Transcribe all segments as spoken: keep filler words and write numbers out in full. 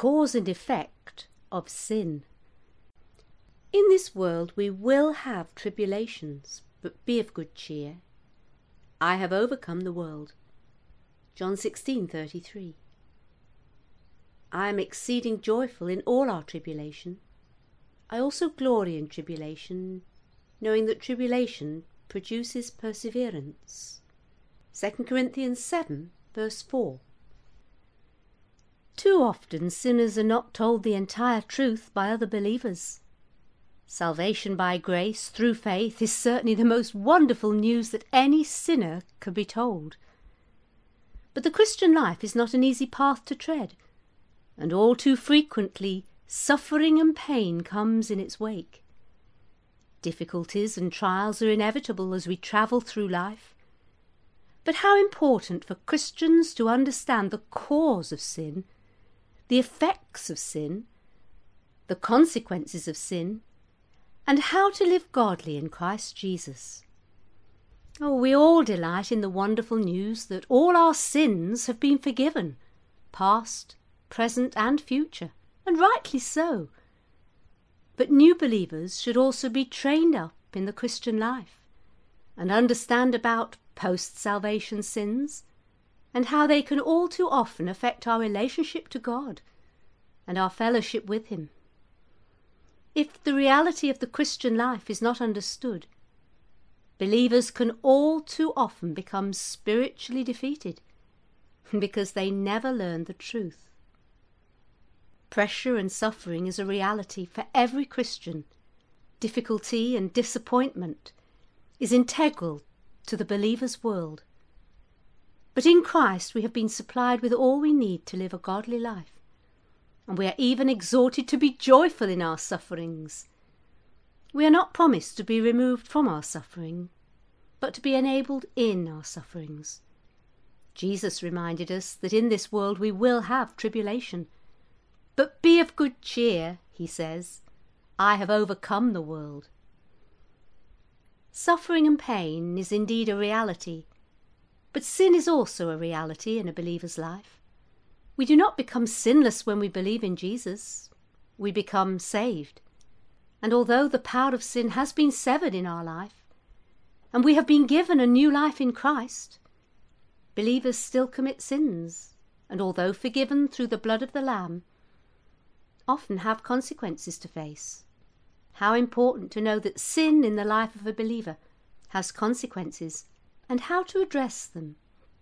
cause and effect of sin. In this world we will have tribulations, but be of good cheer. I have overcome the world. John sixteen thirty-three. I am exceeding joyful in all our tribulation. I also glory in tribulation, knowing that tribulation produces perseverance. Second Corinthians seven, verse four. Too often sinners are not told the entire truth by other believers. Salvation by grace through faith is certainly the most wonderful news that any sinner could be told. But the Christian life is not an easy path to tread, and all too frequently suffering and pain comes in its wake. Difficulties and trials are inevitable as we travel through life. But how important for Christians to understand the cause of sin, the effects of sin, the consequences of sin, and how to live godly in Christ Jesus. Oh, we all delight in the wonderful news that all our sins have been forgiven, past, present and future, and rightly so. But new believers should also be trained up in the Christian life and understand about post-salvation sins and how they can all too often affect our relationship to God and our fellowship with Him. If the reality of the Christian life is not understood, believers can all too often become spiritually defeated because they never learn the truth. Pressure and suffering is a reality for every Christian. Difficulty and disappointment is integral to the believer's world. But in Christ we have been supplied with all we need to live a godly life, and we are even exhorted to be joyful in our sufferings. We are not promised to be removed from our suffering, but to be enabled in our sufferings. Jesus reminded us that in this world we will have tribulation. But be of good cheer, he says, I have overcome the world. Suffering and pain is indeed a reality, but sin is also a reality in a believer's life. We do not become sinless when we believe in Jesus. We become saved. And although the power of sin has been severed in our life, and we have been given a new life in Christ, believers still commit sins, and although forgiven through the blood of the Lamb, often have consequences to face. How important to know that sin in the life of a believer has consequences, and how to address them.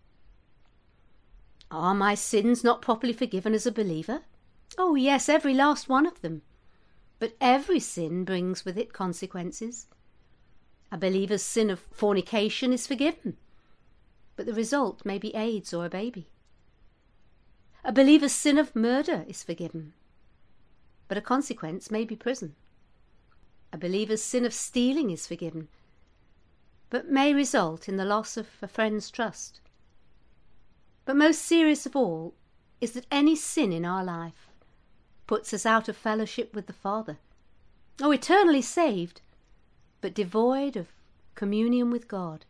Are my sins not properly forgiven as a believer? Oh yes, every last one of them. But every sin brings with it consequences. A believer's sin of fornication is forgiven, but the result may be AIDS or a baby. A believer's sin of murder is forgiven, but a consequence may be prison. A believer's sin of stealing is forgiven, but may result in the loss of a friend's trust. But most serious of all is that any sin in our life puts us out of fellowship with the Father. Oh, eternally saved, but devoid of communion with God.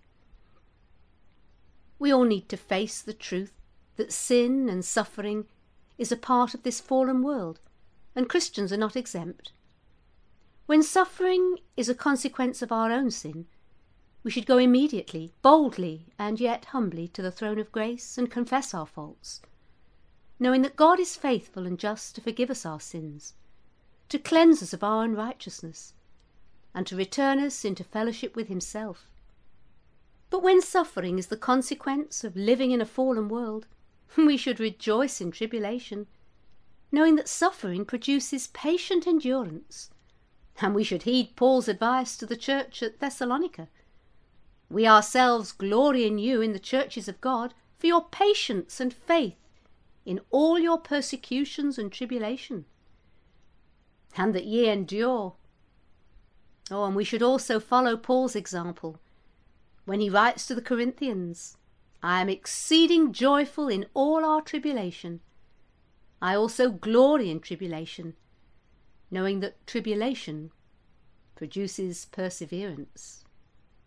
We all need to face the truth that sin and suffering is a part of this fallen world, and Christians are not exempt. When suffering is a consequence of our own sin, we should go immediately, boldly, and yet humbly to the throne of grace and confess our faults, knowing that God is faithful and just to forgive us our sins, to cleanse us of our unrighteousness, and to return us into fellowship with himself. But when suffering is the consequence of living in a fallen world, we should rejoice in tribulation, knowing that suffering produces patient endurance, and we should heed Paul's advice to the church at Thessalonica. We ourselves glory in you in the churches of God for your patience and faith in all your persecutions and tribulation, and that ye endure. Oh, and we should also follow Paul's example when he writes to the Corinthians, I am exceeding joyful in all our tribulation. I also glory in tribulation, knowing that tribulation produces perseverance.